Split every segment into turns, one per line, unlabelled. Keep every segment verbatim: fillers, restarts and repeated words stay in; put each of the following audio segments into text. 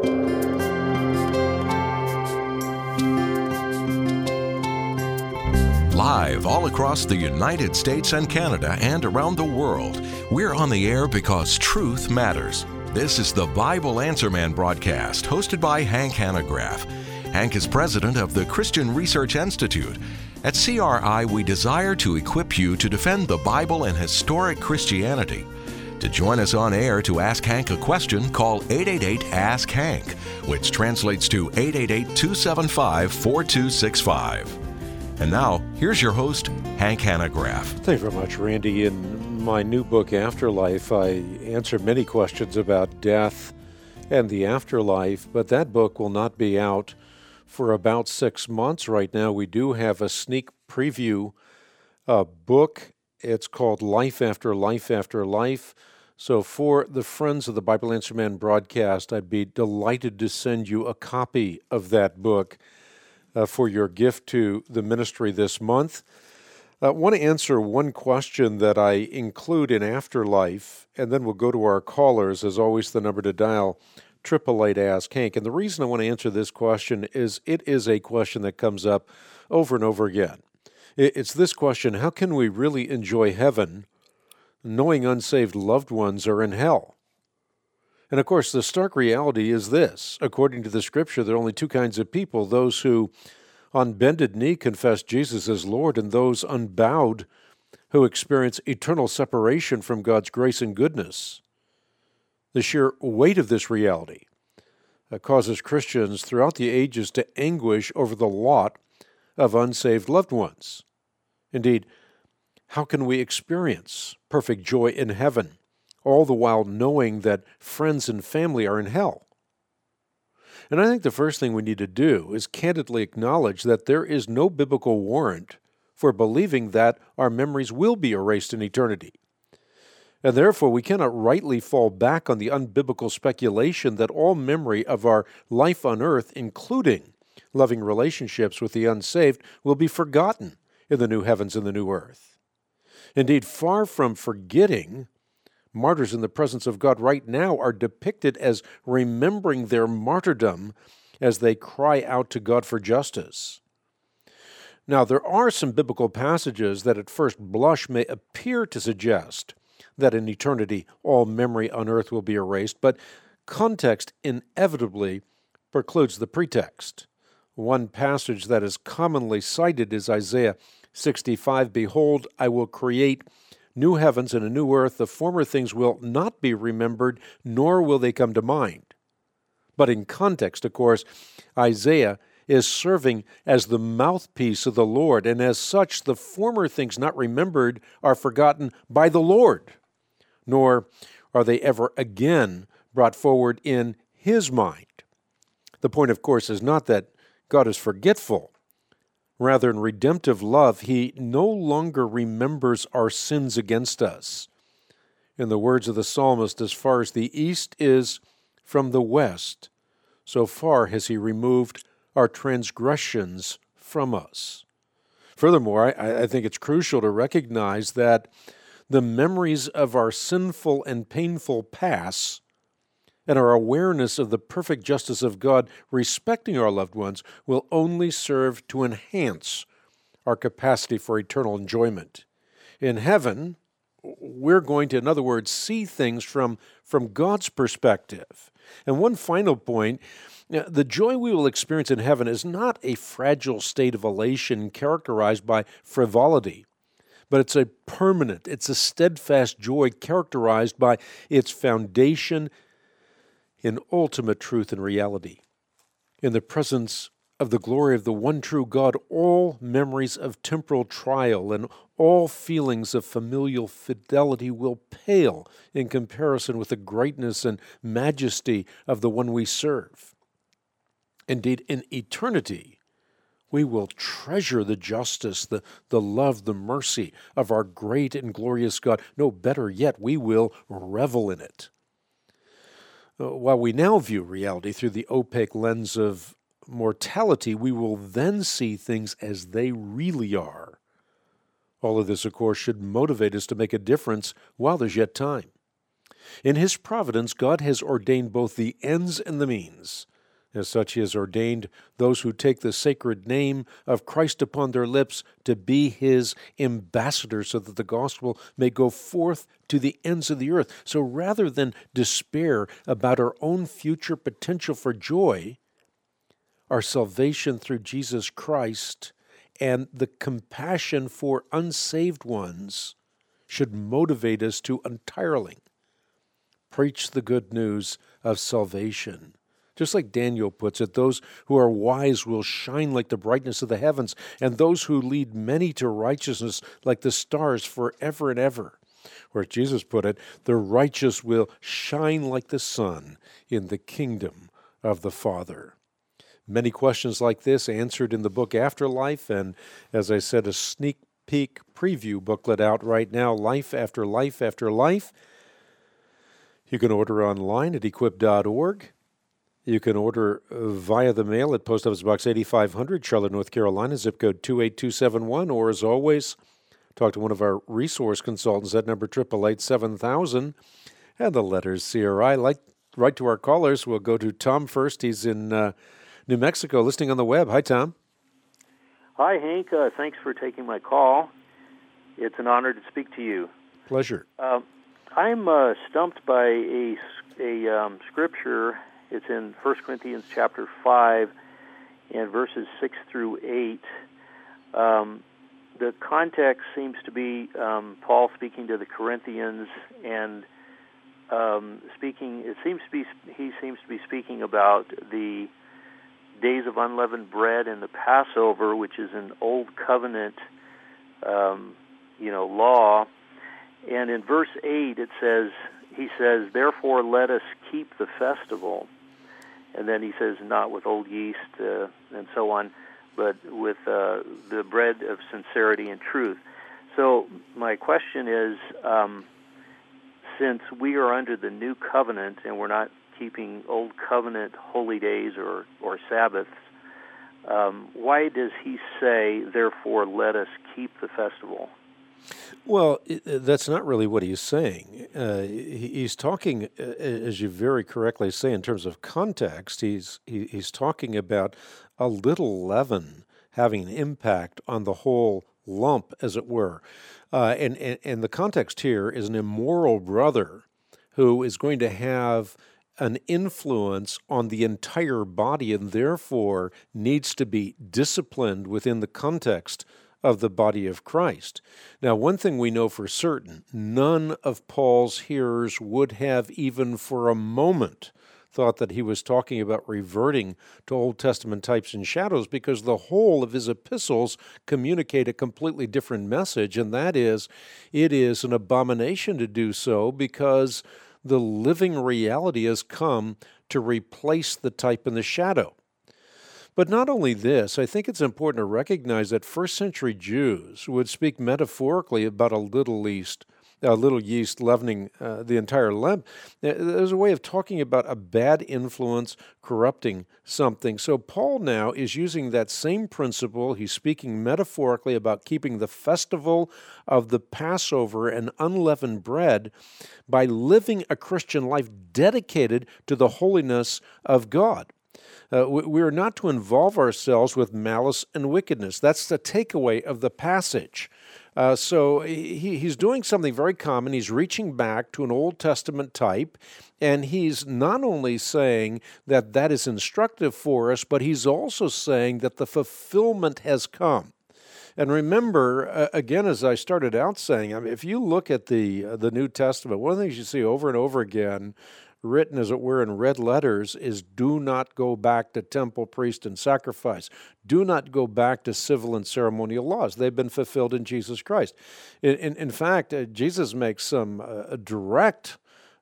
Live all across the United States and Canada and around the world, we're on the air because truth matters. This is the Bible Answer Man broadcast, hosted by Hank Hanegraaff. Hank is president of the Christian Research Institute. At C R I, we desire to equip you to defend the Bible and historic Christianity. To join us on air to ask Hank a question, call eight eight eight, ask Hank, which translates to eight eight eight, two seven five, four two six five. And now, here's your host, Hank Hanegraaff.
Thanks very much, Randy. In my new book, Afterlife, I answer many questions about death and the afterlife, but that book will not be out for about six months. Right now, we do have a sneak preview uh, book. It's called Life After Life After Life. So for the friends of the Bible Answer Man broadcast, I'd be delighted to send you a copy of that book uh, for your gift to the ministry this month. I want to answer one question that I include in Afterlife, and then we'll go to our callers. As always, the number to dial, eight eight eight, ask Hank. And the reason I want to answer this question is it is a question that comes up over and over again. It's this question: how can we really enjoy heaven knowing unsaved loved ones are in hell? And of course, the stark reality is this. According to the Scripture, there are only two kinds of people: those who on bended knee confess Jesus as Lord, and those unbowed who experience eternal separation from God's grace and goodness. The sheer weight of this reality uh, causes Christians throughout the ages to anguish over the lot of unsaved loved ones. Indeed, how can we experience perfect joy in heaven, all the while knowing that friends and family are in hell? And I think the first thing we need to do is candidly acknowledge that there is no biblical warrant for believing that our memories will be erased in eternity. And therefore, we cannot rightly fall back on the unbiblical speculation that all memory of our life on earth, including loving relationships with the unsaved, will be forgotten in the new heavens and the new earth. Indeed, far from forgetting, martyrs in the presence of God right now are depicted as remembering their martyrdom as they cry out to God for justice. Now, there are some biblical passages that at first blush may appear to suggest that in eternity all memory on earth will be erased, but context inevitably precludes the pretext. One passage that is commonly cited is Isaiah sixty-five, "Behold, I will create new heavens and a new earth. The former things will not be remembered, nor will they come to mind." But in context, of course, Isaiah is serving as the mouthpiece of the Lord, and as such, the former things not remembered are forgotten by the Lord, nor are they ever again brought forward in His mind. The point, of course, is not that God is forgetful. Rather, in redemptive love, He no longer remembers our sins against us. In the words of the psalmist, as far as the east is from the west, so far has He removed our transgressions from us. Furthermore, I, I think it's crucial to recognize that the memories of our sinful and painful past and our awareness of the perfect justice of God respecting our loved ones will only serve to enhance our capacity for eternal enjoyment. In heaven, we're going to, in other words, see things from, from God's perspective. And one final point, the joy we will experience in heaven is not a fragile state of elation characterized by frivolity, but it's a permanent, it's a steadfast joy characterized by its foundation in ultimate truth and reality. In the presence of the glory of the one true God, all memories of temporal trial and all feelings of familial fidelity will pale in comparison with the greatness and majesty of the one we serve. Indeed, in eternity, we will treasure the justice, the, the love, the mercy of our great and glorious God. No, better yet, we will revel in it. While we now view reality through the opaque lens of mortality, we will then see things as they really are. All of this, of course, should motivate us to make a difference while there's yet time. In His providence, God has ordained both the ends and the means. As such, He has ordained those who take the sacred name of Christ upon their lips to be His ambassadors so that the gospel may go forth to the ends of the earth. So rather than despair about our own future potential for joy, our salvation through Jesus Christ and the compassion for unsaved ones should motivate us to entirely preach the good news of salvation. Just like Daniel puts it, those who are wise will shine like the brightness of the heavens, and those who lead many to righteousness like the stars forever and ever. Or as Jesus put it, the righteous will shine like the sun in the kingdom of the Father. Many questions like this answered in the book Afterlife, and as I said, a sneak peek preview booklet out right now, Life After Life After Life. You can order online at equip dot org. You can order via the mail at Post Office Box eighty-five hundred, Charlotte, North Carolina, zip code two eight two seven one, or as always, talk to one of our resource consultants at number eight eight eight, seven thousand, and the letters C R I. Like, right to our callers, we'll go to Tom first. He's in uh, New Mexico, listening on the web. Hi, Tom.
Hi, Hank. Uh, thanks for taking my call. It's an honor to speak to you.
Pleasure.
Uh, I'm uh, stumped by a, a um, scripture. It's in First Corinthians chapter five and verses six through eight. Um, the context seems to be um, Paul speaking to the Corinthians and um, speaking, it seems to be, he seems to be speaking about the days of unleavened bread and the Passover, which is an old covenant, um, you know, law. And in verse eight, it says, he says, therefore let us keep the festival. And then he says, not with old yeast uh, and so on, but with uh, the bread of sincerity and truth. So my question is, um, since we are under the new covenant and we're not keeping old covenant holy days or, or Sabbaths, um, why does he say, therefore let us keep the festival?
Well, that's not really what he's saying. Uh, he's talking, as you very correctly say, in terms of context, he's he, he's talking about a little leaven having an impact on the whole lump, as it were. Uh, and, and, and the context here is an immoral brother who is going to have an influence on the entire body and therefore needs to be disciplined within the context of the body of Christ. Now, one thing we know for certain, none of Paul's hearers would have even for a moment thought that he was talking about reverting to Old Testament types and shadows, because the whole of his epistles communicate a completely different message, and that is, it is an abomination to do so because the living reality has come to replace the type and the shadow. But not only this, I think it's important to recognize that first century Jews would speak metaphorically about a little yeast, a little yeast leavening uh, the entire lump. There's a way of talking about a bad influence corrupting something. So Paul now is using that same principle. He's speaking metaphorically about keeping the festival of the Passover and unleavened bread by living a Christian life dedicated to the holiness of God. Uh, we are not to involve ourselves with malice and wickedness. That's the takeaway of the passage. Uh, so he, he's doing something very common. He's reaching back to an Old Testament type, and he's not only saying that that is instructive for us, but he's also saying that the fulfillment has come. And remember, uh, again, as I started out saying, I mean, if you look at the uh, the New Testament, one of the things you see over and over again, written, as it were, in red letters, is do not go back to temple, priest, and sacrifice. Do not go back to civil and ceremonial laws. They've been fulfilled in Jesus Christ. In, in, in fact, uh, Jesus makes some uh, direct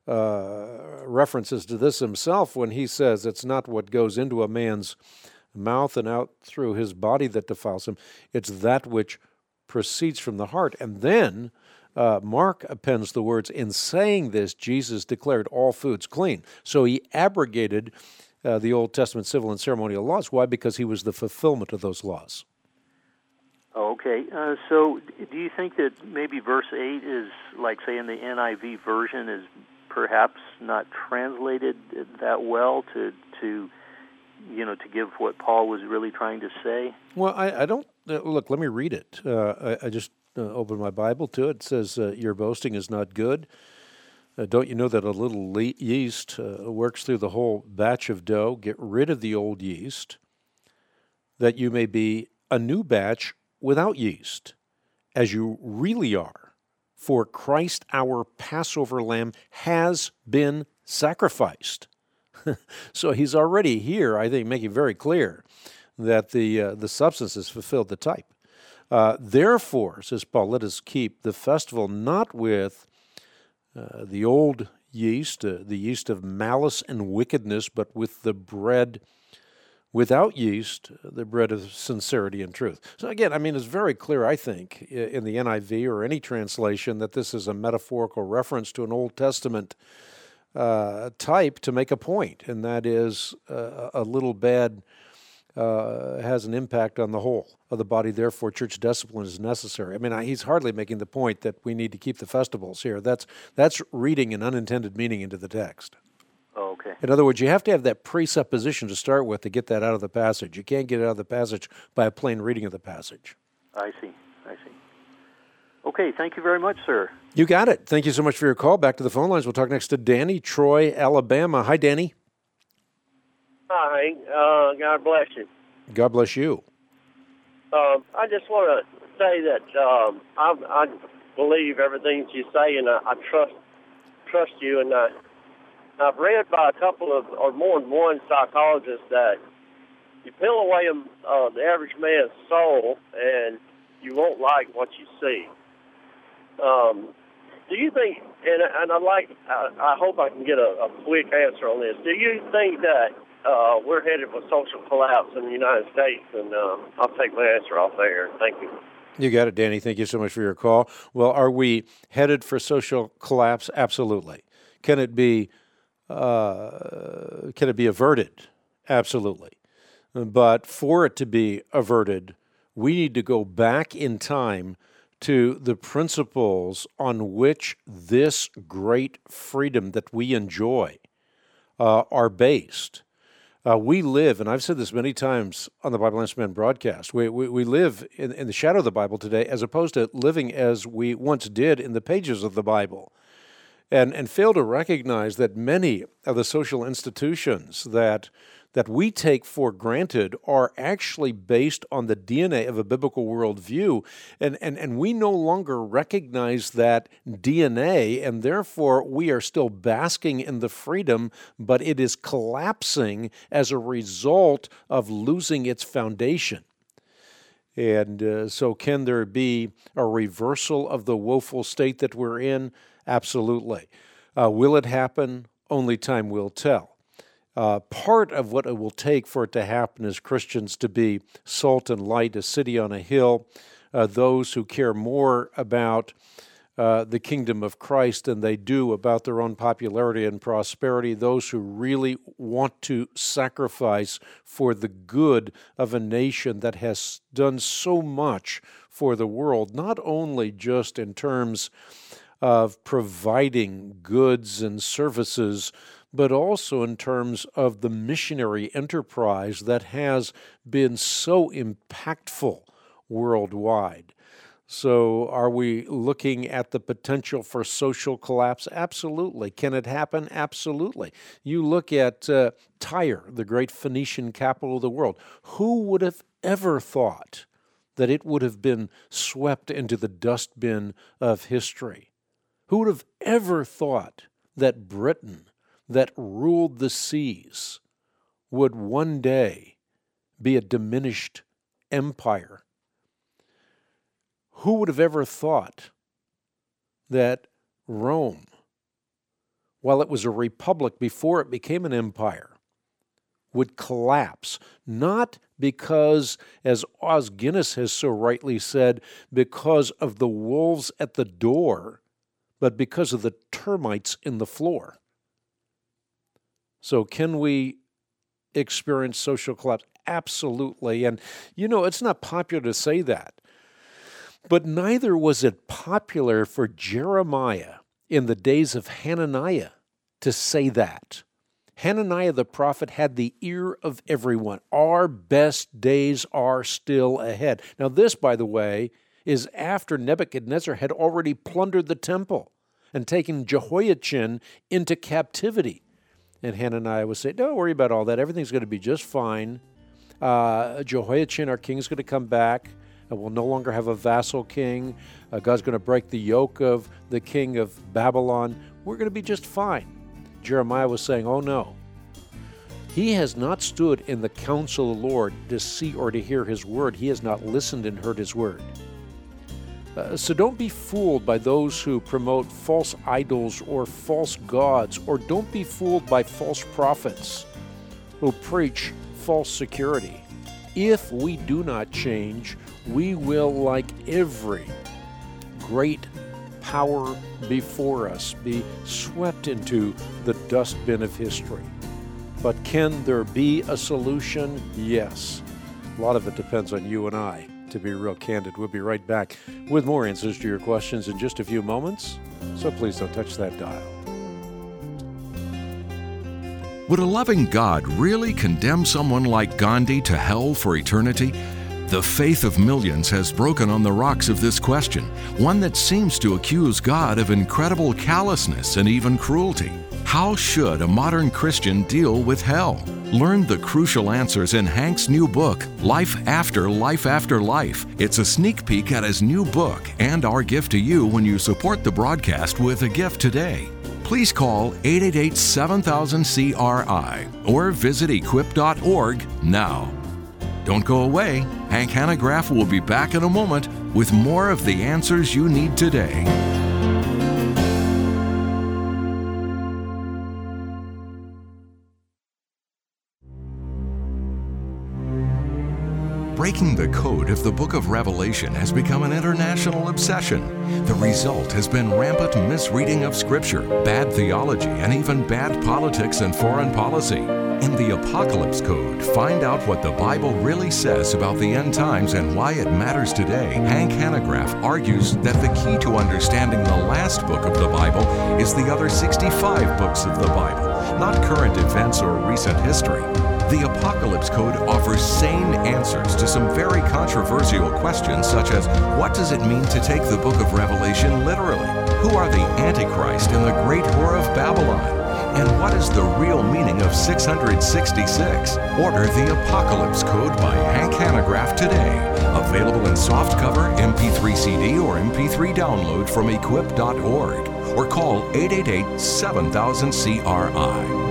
uh, references to this himself when he says it's not what goes into a man's mouth and out through his body that defiles him. It's that which proceeds from the heart. And then Uh, Mark appends the words, in saying this, Jesus declared all foods clean. So he abrogated uh, the Old Testament civil and ceremonial laws. Why? Because he was the fulfillment of those laws.
Okay, uh, so do you think that maybe verse eight is, like, say, in the N I V version, is perhaps not translated that well to to you know to give what Paul was really trying to say?
Well, I, I don't uh, look. Let me read it. Uh, I, I just uh, opened my Bible to it. It says, uh, "Your boasting is not good. Uh, don't you know that a little le- yeast uh, works through the whole batch of dough? Get rid of the old yeast, that you may be a new batch without yeast, as you really are. For Christ, our Passover lamb, has been sacrificed." So he's already here, I think, making very clear that the uh, the substance has fulfilled the type. Uh, Therefore, says Paul, let us keep the festival not with uh, the old yeast, uh, the yeast of malice and wickedness, but with the bread without yeast, the bread of sincerity and truth. So again, I mean, it's very clear, I think, in the N I V or any translation that this is a metaphorical reference to an Old Testament uh, type to make a point, and that is uh, a little bad uh, has an impact on the whole of the body. Therefore, church discipline is necessary. I mean, I, he's hardly making the point that we need to keep the festivals here. That's that's reading an unintended meaning into the text.
Oh, okay.
In other words, you have to have that presupposition to start with to get that out of the passage. You can't get it out of the passage by a plain reading of the passage.
I see. I see. Okay, thank you very much, sir.
You got it. Thank you so much for your call. Back to the phone lines. We'll talk next to Danny, Troy, Alabama. Hi, Danny.
Hi. Uh, God bless you.
God bless you.
Um, I just want to say that um, I, I believe everything you say, and I, I trust trust you. And I, I've read by a couple of, or more than one psychologist, that you peel away uh, the average man's soul, and you won't like what you see. Um, do you think, and, and I like, I, I hope I can get a, a quick answer on this. Do you think that uh, we're headed for social collapse in the United States? And uh, I'll take my answer off there. Thank you.
You got it, Danny. Thank you so much for your call. Well, are we headed for social collapse? Absolutely. Can it be, uh, can it be averted? Absolutely. But for it to be averted, we need to go back in time to the principles on which this great freedom that we enjoy uh, are based. Uh, we live, and I've said this many times on the Bible Answer Man broadcast, we, we, we live in, in the shadow of the Bible today as opposed to living as we once did in the pages of the Bible, and, and fail to recognize that many of the social institutions that that we take for granted are actually based on the D N A of a biblical worldview, and, and, and we no longer recognize that D N A, and therefore we are still basking in the freedom, but it is collapsing as a result of losing its foundation. And uh, so can there be a reversal of the woeful state that we're in? Absolutely. Uh, will it happen? Only time will tell. Uh, part of what it will take for it to happen is Christians to be salt and light, a city on a hill, uh, those who care more about uh, the kingdom of Christ than they do about their own popularity and prosperity, those who really want to sacrifice for the good of a nation that has done so much for the world, not only just in terms of providing goods and services, but also in terms of the missionary enterprise that has been so impactful worldwide. So are we looking at the potential for social collapse? Absolutely. Can it happen? Absolutely. You look at uh, Tyre, the great Phoenician capital of the world. Who would have ever thought that it would have been swept into the dustbin of history? Who would have ever thought that Britain, that ruled the seas, would one day be a diminished empire? Who would have ever thought that Rome, while it was a republic before it became an empire, would collapse? Not because, as Os Guinness has so rightly said, because of the wolves at the door, but because of the termites in the floor. So can we experience social collapse? Absolutely. And, you know, it's not popular to say that. But neither was it popular for Jeremiah in the days of Hananiah to say that. Hananiah the prophet had the ear of everyone. Our best days are still ahead. Now this, by the way, is after Nebuchadnezzar had already plundered the temple and taken Jehoiachin into captivity. And Hananiah was saying, don't worry about all that. Everything's going to be just fine. Uh, Jehoiachin, our king, is going to come back, and we'll no longer have a vassal king. Uh, God's going to break the yoke of the king of Babylon. We're going to be just fine. Jeremiah was saying, oh no. He has not stood in the counsel of the Lord to see or to hear his word. He has not listened and heard his word. Uh, so don't be fooled by those who promote false idols or false gods, or don't be fooled by false prophets who preach false security. If we do not change, we will, like every great power before us, be swept into the dustbin of history. But can there be a solution? Yes. A lot of it depends on you and I, to be real candid. We'll be right back with more answers to your questions in just a few moments, so please don't touch that dial.
Would a loving God really condemn someone like Gandhi to hell for eternity? The faith of millions has broken on the rocks of this question, one that seems to accuse God of incredible callousness and even cruelty. How should a modern Christian deal with hell? Learn the crucial answers in Hank's new book, Life After Life After Life. It's a sneak peek at his new book and our gift to you when you support the broadcast with a gift today. Please call eight eight eight, seven thousand, C R I or visit equip dot org now. Don't go away. Hank Hanegraaff will be back in a moment with more of the answers you need today. Breaking the code of the book of Revelation has become an international obsession. The result has been rampant misreading of Scripture, bad theology, and even bad politics and foreign policy. In the Apocalypse Code, find out what the Bible really says about the end times and why it matters today. Hank Hanegraaff argues that the key to understanding the last book of the Bible is the other sixty-five books of the Bible, not current events or recent history. The Apocalypse Code offers sane answers to some very controversial questions, such as what does it mean to take the book of Revelation literally? Who are the Antichrist and the great whore of Babylon? And what is the real meaning of six hundred sixty-six? Order the Apocalypse Code by Hank Hanegraaff today. Available in softcover, M P three C D, or M P three download from equip dot org. Or call eight eight eight, seven thousand, C R I.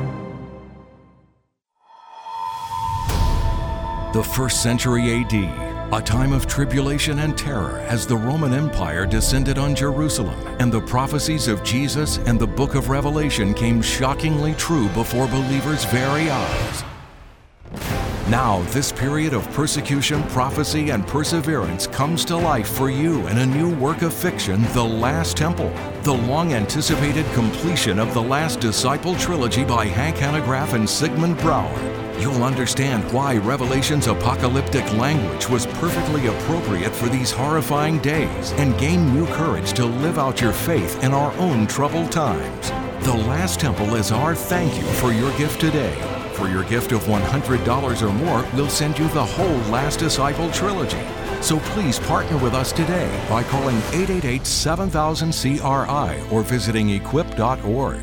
The first century A D, a time of tribulation and terror as the Roman Empire descended on Jerusalem, and the prophecies of Jesus and the book of Revelation came shockingly true before believers' very eyes. Now, this period of persecution, prophecy, and perseverance comes to life for you in a new work of fiction, The Last Temple, the long-anticipated completion of the Last Disciple trilogy by Hank Hanegraaff and Sigmund Bauer. You'll understand why Revelation's apocalyptic language was perfectly appropriate for these horrifying days and gain new courage to live out your faith in our own troubled times. The Last Temple is our thank you for your gift today. For your gift of one hundred dollars or more, we'll send you the whole Last Disciple trilogy. So please partner with us today by calling eight eight eight, seven thousand, C R I or visiting equip dot org.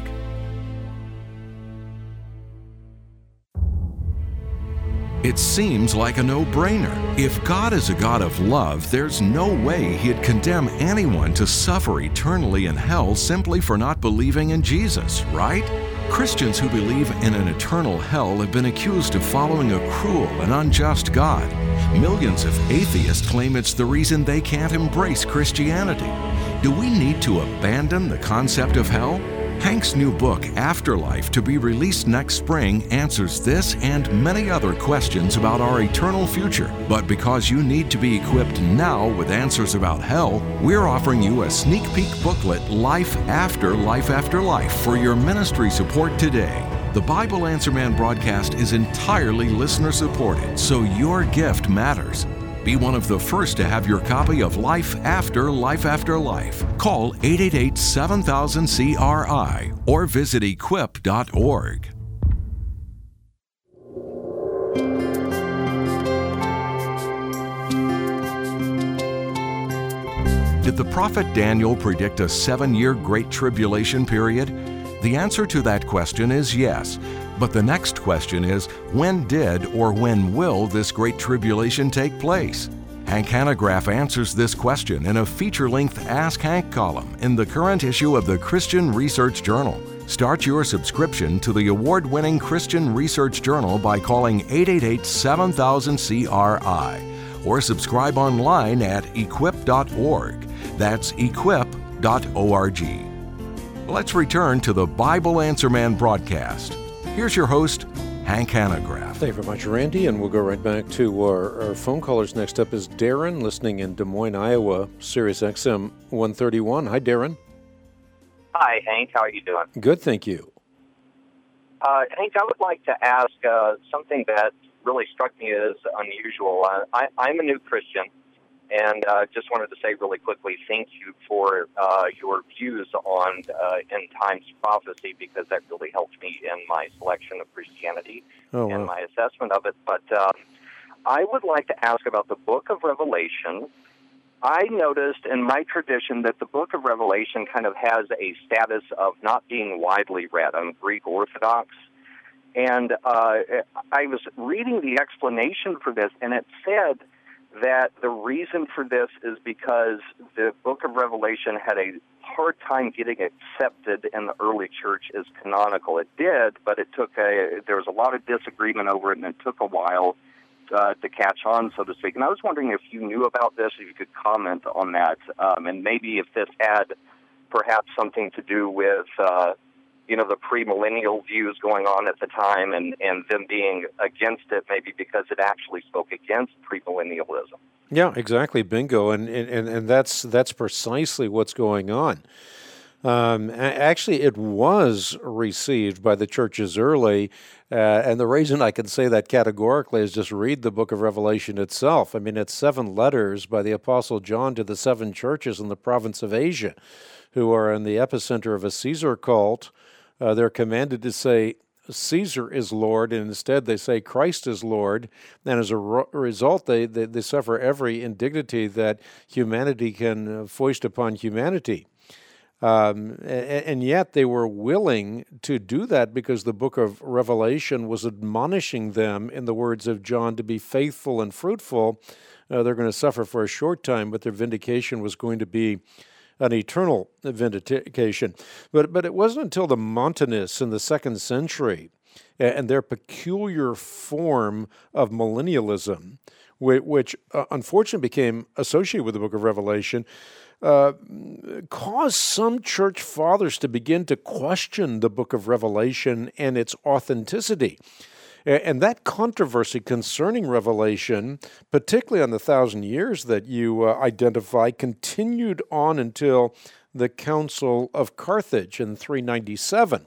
It seems like a no-brainer. If God is a God of love, there's no way He'd condemn anyone to suffer eternally in hell simply for not believing in Jesus, right? Christians who believe in an eternal hell have been accused of following a cruel and unjust God. Millions of atheists claim it's the reason they can't embrace Christianity. Do we need to abandon the concept of hell? Hank's new book, Afterlife, to be released next spring, answers this and many other questions about our eternal future. But because you need to be equipped now with answers about hell, we're offering you a sneak peek booklet, Life After Life After Life, for your ministry support today. The Bible Answer Man broadcast is entirely listener supported, so your gift matters. Be one of the first to have your copy of Life After Life After Life. Call eight eight eight, seven thousand, C R I or visit equip dot org. Did the prophet Daniel predict a seven-year Great Tribulation period? The answer to that question is yes. But the next question is, when did or when will this Great Tribulation take place? Hank Hanegraaff answers this question in a feature-length Ask Hank column in the current issue of the Christian Research Journal. Start your subscription to the award-winning Christian Research Journal by calling eight eight eight, seven thousand, C R I or subscribe online at equip dot org. That's equip dot org. Let's return to the Bible Answer Man broadcast. Here's your host, Hank Hanegraaff.
Thank you very much, Randy, and we'll go right back to our, our phone callers. Next up is Darren, listening in Des Moines, Iowa, Sirius X M one thirty-one. Hi, Darren.
Hi, Hank. How are you doing?
Good, thank you.
Uh, Hank, I would like to ask uh, something that really struck me as unusual. Uh, I, I'm a new Christian, and uh, just wanted to say really quickly thank you for uh, your views on uh, end times prophecy, because that really helped me in my selection of Christianity
oh,
and
wow.
my assessment of it. But uh, I would like to ask about the book of Revelation. I noticed in my tradition that the book of Revelation kind of has a status of not being widely read. I'm Greek Orthodox. And uh, I was reading the explanation for this, and it said that the reason for this is because the book of Revelation had a hard time getting accepted in the early church as canonical. It did, but it took a, there was a lot of disagreement over it, and it took a while uh, to catch on, so to speak. And I was wondering if you knew about this, if you could comment on that, um, and maybe if this had perhaps something to do with uh, you know, the premillennial views going on at the time, and, and them being against it, maybe because it actually spoke against premillennialism.
Yeah, exactly, bingo, and and, and that's that's precisely what's going on. Um, actually, it was received by the churches early, uh, and the reason I can say that categorically is just read the book of Revelation itself. I mean, it's seven letters by the Apostle John to the seven churches in the province of Asia, who are in the epicenter of a Caesar cult. Uh, they're commanded to say, Caesar is Lord, and instead they say Christ is Lord, and as a ro- result, they, they, they suffer every indignity that humanity can uh, foist upon humanity. Um, and, and yet they were willing to do that because the book of Revelation was admonishing them, in the words of John, to be faithful and fruitful. Uh, they're going to suffer for a short time, but their vindication was going to be an eternal vindication. But but it wasn't until the Montanists in the second century and their peculiar form of millennialism, which uh, unfortunately became associated with the book of Revelation, uh, caused some church fathers to begin to question the book of Revelation and its authenticity. And that controversy concerning Revelation, particularly on the thousand years that you uh, identify, continued on until the Council of Carthage in three ninety-seven.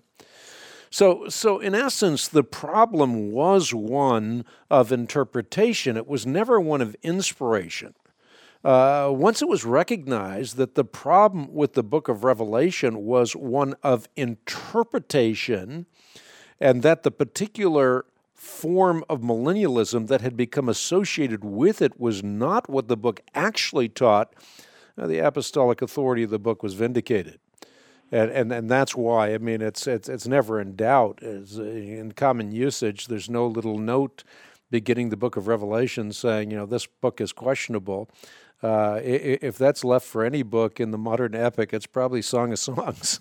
So, so in essence, the problem was one of interpretation. It was never one of inspiration. Uh, once it was recognized that the problem with the book of Revelation was one of interpretation, and that the particular form of millennialism that had become associated with it was not what the book actually taught, uh, the apostolic authority of the book was vindicated. And and, and that's why, I mean, it's it's it's never in doubt. As in common usage, there's no little note beginning the book of Revelation saying, you know, this book is questionable. Uh, if that's left for any book in the modern epic, it's probably Song of Songs.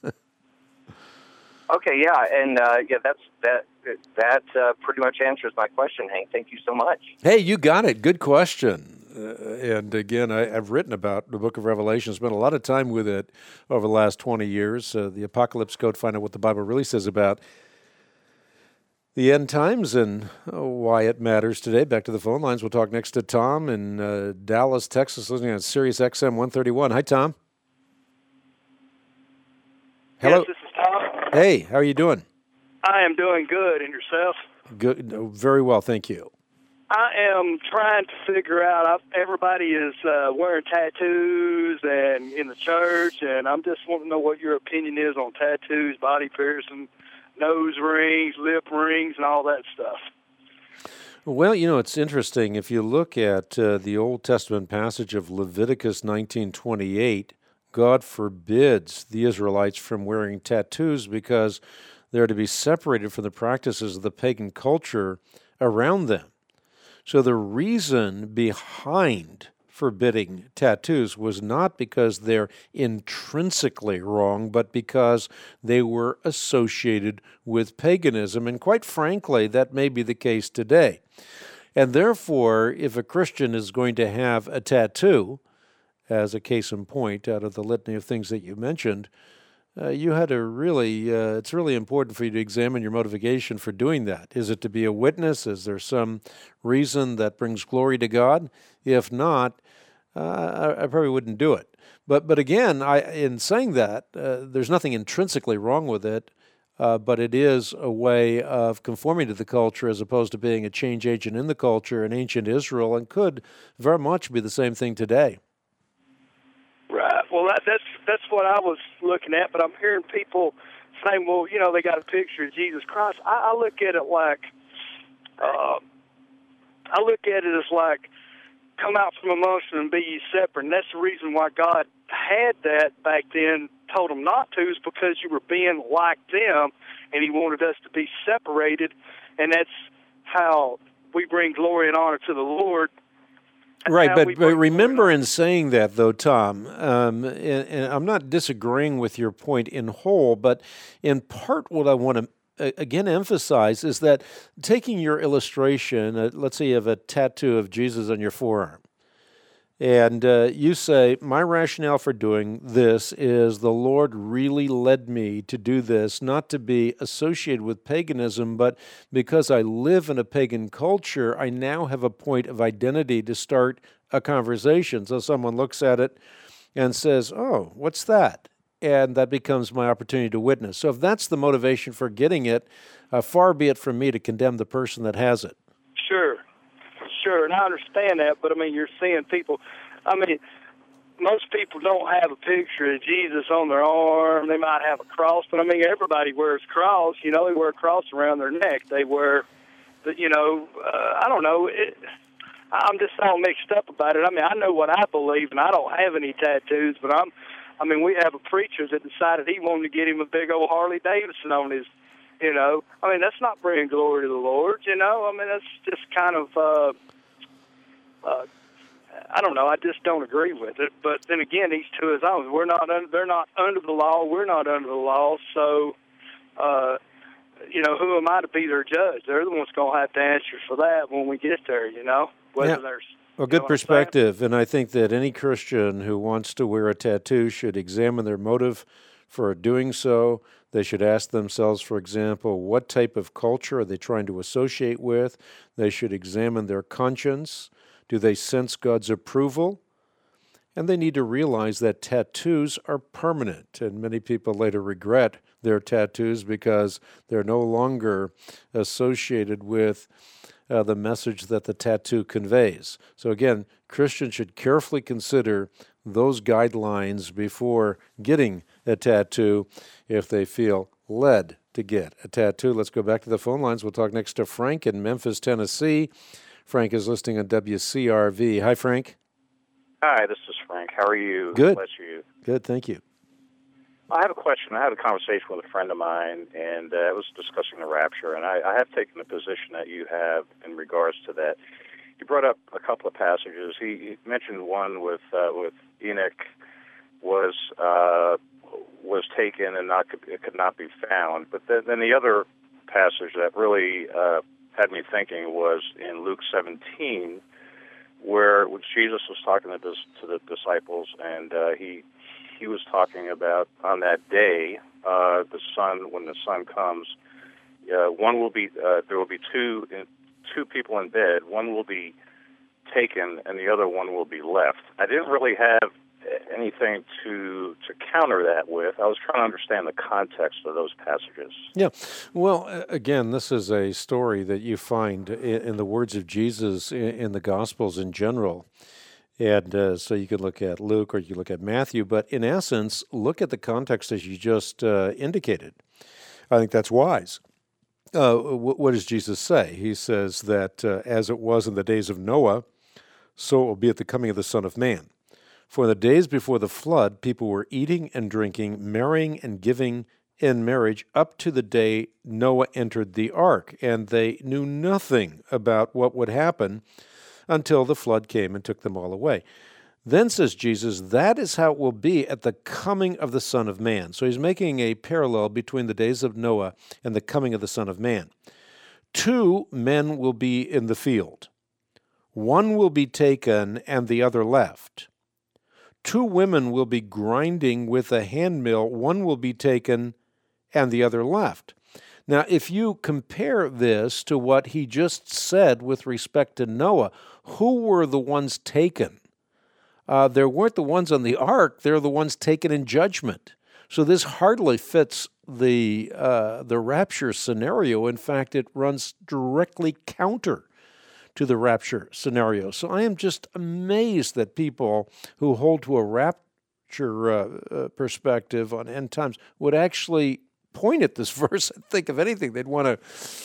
Okay, yeah, and uh, yeah, that's that. That uh, pretty much answers my question, Hank. Thank you so much.
Hey, you got it. Good question. Uh, and again, I, I've written about the book of Revelation, spent a lot of time with it over the last twenty years. Uh, the Apocalypse Code, find out what the Bible really says about the end times and uh, why it matters today. Back to the phone lines. We'll talk next to Tom in uh, Dallas, Texas, listening on Sirius X M one thirty-one. Hi, Tom. Hello.
Yes, this is Tom.
Hey, how are you doing?
I am doing good. And yourself?
Good, very well, thank you.
I am trying to figure out. I've, everybody is uh, wearing tattoos and in the church, and I'm just wanting to know what your opinion is on tattoos, body piercing, nose rings, lip rings, and all that stuff.
Well, you know, it's interesting. If you look at uh, the Old Testament passage of Leviticus nineteen twenty-eight, God forbids the Israelites from wearing tattoos because they're to be separated from the practices of the pagan culture around them. So the reason behind forbidding tattoos was not because they're intrinsically wrong, but because they were associated with paganism. And quite frankly, that may be the case today. And therefore, if a Christian is going to have a tattoo, as a case in point out of the litany of things that you mentioned, Uh, you had to really, uh, it's really important for you to examine your motivation for doing that. Is it to be a witness? Is there some reason that brings glory to God? If not, uh, I, I probably wouldn't do it. But but again, I, in saying that, uh, there's nothing intrinsically wrong with it, uh, but it is a way of conforming to the culture as opposed to being a change agent in the culture in ancient Israel, and could very much be the same thing today.
Right. Well, that, that's that's what I was looking at, but I'm hearing people saying, well, you know, they got a picture of Jesus Christ. I, I look at it like, uh, I look at it as like, come out from amongst them and be ye separate. And that's the reason why God had that back then, told them not to, is because you were being like them, and he wanted us to be separated, and that's how we bring glory and honor to the Lord.
Right, but, but remember in saying that, though, Tom, um, and, and I'm not disagreeing with your point in whole, but in part what I want to, uh, again, emphasize is that taking your illustration, uh, let's say you have a tattoo of Jesus on your forearm, and uh, you say, my rationale for doing this is the Lord really led me to do this, not to be associated with paganism, but because I live in a pagan culture, I now have a point of identity to start a conversation. So someone looks at it and says, oh, what's that? And that becomes my opportunity to witness. So if that's the motivation for getting it, uh, far be it from me to condemn the person that has it.
Sure. Sure, and I understand that, but I mean, you're seeing people, I mean, most people don't have a picture of Jesus on their arm. They might have a cross, but I mean, everybody wears a cross. You know, they wear a cross around their neck. They wear, the, you know, uh, I don't know. It, I'm just all mixed up about it. I mean, I know what I believe, and I don't have any tattoos, but I'm, I mean, we have a preacher that decided he wanted to get him a big old Harley Davidson on his, you know. I mean, that's not bringing glory to the Lord, you know. I mean, that's just kind of, uh, Uh, I don't know. I just don't agree with it. But then again, each to his own. We're not. Un- they're not under the law. We're not under the law. So, uh, you know, who am I to be their judge? They're the ones going to have to answer for that when we get there. You know, whether
yeah.
there's
well, good perspective. And I think that any Christian who wants to wear a tattoo should examine their motive for doing so. They should ask themselves, for example, what type of culture are they trying to associate with? They should examine their conscience. Do they sense God's approval? And they need to realize that tattoos are permanent, and many people later regret their tattoos because they're no longer associated with uh, the message that the tattoo conveys. So again, Christians should carefully consider those guidelines before getting a tattoo if they feel led to get a tattoo. Let's go back to the phone lines. We'll talk next to Frank in Memphis, Tennessee. Frank is listening on W C R V. Hi, Frank.
Hi, this is Frank. How are you?
Good.
Bless you.
Good, thank you.
I have a question. I had a conversation with a friend of mine, and uh, it was discussing the rapture, and I, I have taken the position that you have in regards to that. He brought up a couple of passages. He, he mentioned one with uh, with Enoch was uh, was taken and not it could not be found. But then, then the other passage that really uh, had me thinking was in Luke seventeen, where Jesus was talking to, this, to the disciples, and uh, he he was talking about on that day, uh, the sun when the sun comes, uh, one will be uh, there will be two two people in bed. One will be taken, and the other one will be left. I didn't really have anything to to counter that with. I was trying to understand the context of those passages.
Yeah. Well, again, this is a story that you find in, in the words of Jesus in, in the Gospels in general. And uh, so you could look at Luke or you look at Matthew, but in essence, look at the context as you just uh, indicated. I think that's wise. Uh, w- what does Jesus say? He says that uh, as it was in the days of Noah, so it will be at the coming of the Son of Man. For in the days before the flood, people were eating and drinking, marrying and giving in marriage up to the day Noah entered the ark, and they knew nothing about what would happen until the flood came and took them all away. Then, says Jesus, that is how it will be at the coming of the Son of Man. So he's making a parallel between the days of Noah and the coming of the Son of Man. Two men will be in the field. One will be taken and the other left. Two women will be grinding with a handmill. One will be taken and the other left. Now, if you compare this to what he just said with respect to Noah, who were the ones taken? Uh, there weren't the ones on the ark. They're the ones taken in judgment. So this hardly fits the uh, the rapture scenario. In fact, it runs directly counter to the rapture scenario. So I am just amazed that people who hold to a rapture uh, uh, perspective on end times would actually point at this verse and think, if anything, they'd want to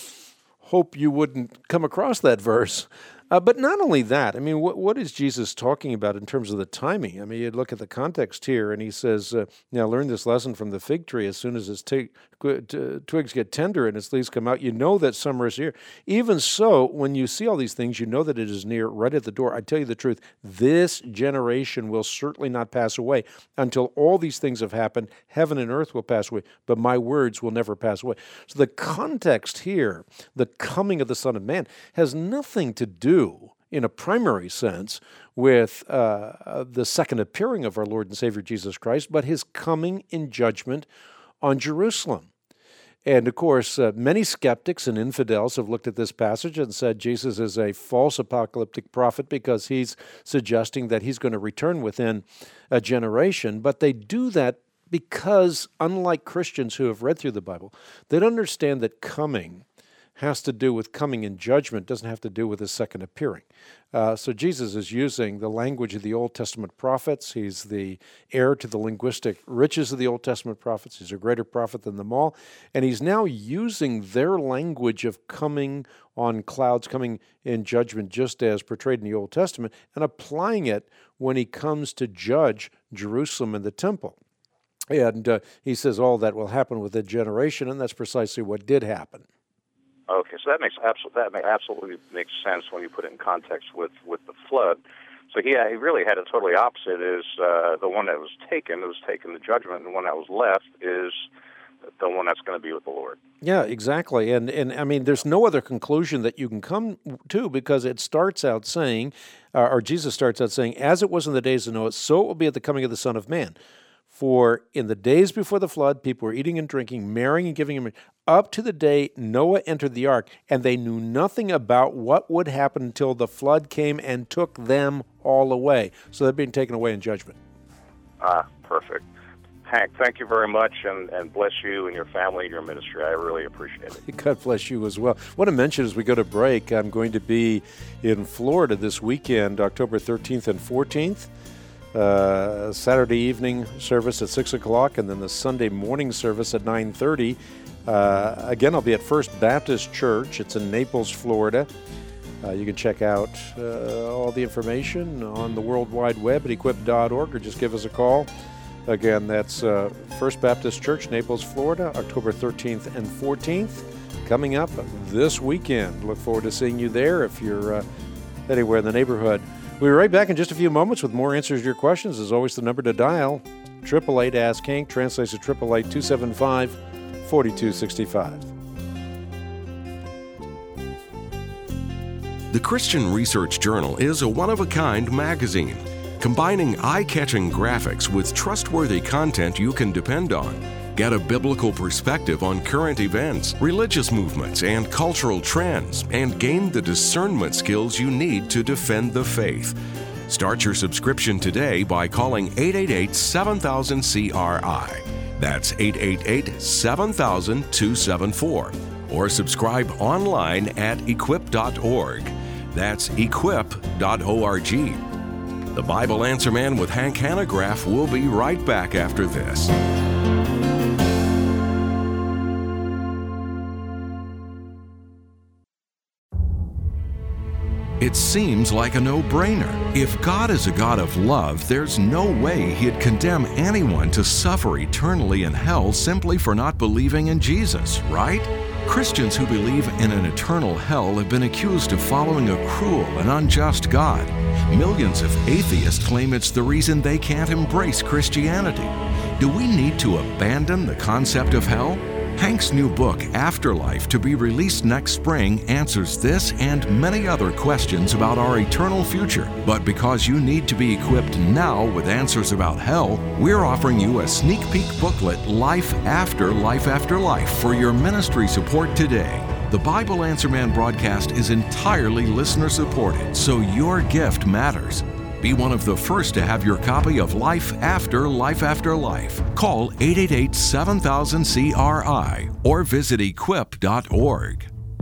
hope you wouldn't come across that verse. Uh, but not only that, I mean, what, what is Jesus talking about in terms of the timing? I mean, you look at the context here, and he says, uh, now learn this lesson from the fig tree. As soon as its t- t- twigs get tender and its leaves come out, you know that summer is here. Even so, when you see all these things, you know that it is near, right at the door. I tell you the truth, this generation will certainly not pass away until all these things have happened. Heaven and earth will pass away, but my words will never pass away. So the context here, the coming of the Son of Man, has nothing to do in a primary sense with uh, the second appearing of our Lord and Savior Jesus Christ, but his coming in judgment on Jerusalem. And of course, uh, many skeptics and infidels have looked at this passage and said Jesus is a false apocalyptic prophet because he's suggesting that he's going to return within a generation. But they do that because, unlike Christians who have read through the Bible, they don't understand that coming has to do with coming in judgment, doesn't have to do with his second appearing. Uh, so Jesus is using the language of the Old Testament prophets. He's the heir to the linguistic riches of the Old Testament prophets. He's a greater prophet than them all. And he's now using their language of coming on clouds, coming in judgment, just as portrayed in the Old Testament, and applying it when he comes to judge Jerusalem and the temple. And uh, he says all that will happen with a generation, and that's precisely what did happen.
Okay, so that makes absolutely that makes absolutely makes sense when you put it in context with, with the flood. So he, he really had it totally opposite. Is uh, the one that was taken, that was taken the judgment, and the one that was left is the one that's going to be with the Lord.
Yeah, exactly. And and I mean, there's no other conclusion that you can come to, because it starts out saying, uh, or Jesus starts out saying, as it was in the days of Noah, so it will be at the coming of the Son of Man. For in the days before the flood, people were eating and drinking, marrying and giving in, up to the day Noah entered the ark, and they knew nothing about what would happen until the flood came and took them all away. So they're being taken away in judgment.
Ah, perfect. Hank, thank you very much, and, and bless you and your family and your ministry. I really appreciate it.
God bless you as well. I want to mention as we go to break, I'm going to be in Florida this weekend, October thirteenth and fourteenth. Uh, Saturday evening service at six o'clock, and then the Sunday morning service at nine thirty. Uh, again, I'll be at First Baptist Church. It's in Naples, Florida. Uh, you can check out uh, all the information on the World Wide Web at equip dot org, or just give us a call. Again, that's uh, First Baptist Church, Naples, Florida, October thirteenth and fourteenth, coming up this weekend. Look forward to seeing you there if you're uh, anywhere in the neighborhood. We'll be right back in just a few moments with more answers to your questions. As always, the number to dial, eight eight eight ask Hank, translates to eight eight eight, two seven five, four two six five.
The Christian Research Journal is a one-of-a-kind magazine, combining eye-catching graphics with trustworthy content you can depend on. Get a biblical perspective on current events, religious movements, and cultural trends, and gain the discernment skills you need to defend the faith. Start your subscription today by calling eight eight eight, seven thousand, C R I. That's eight eight eight, seven thousand, two seven four. Or subscribe online at equip dot org. That's equip dot org. The Bible Answer Man with Hank Hanegraaff will be right back after this. It seems like a no-brainer. If God is a God of love, there's no way He'd condemn anyone to suffer eternally in hell simply for not believing in Jesus, right? Christians who believe in an eternal hell have been accused of following a cruel and unjust God. Millions of atheists claim it's the reason they can't embrace Christianity. Do we need to abandon the concept of hell? Hank's new book, Afterlife, to be released next spring, answers this and many other questions about our eternal future. But because you need to be equipped now with answers about hell, we're offering you a sneak peek booklet, Life After Life After Life, for your ministry support today. The Bible Answer Man broadcast is entirely listener-supported, so your gift matters. Be one of the first to have your copy of Life After Life After Life. Call eight eight eight, seven thousand, C R I or visit equip dot org.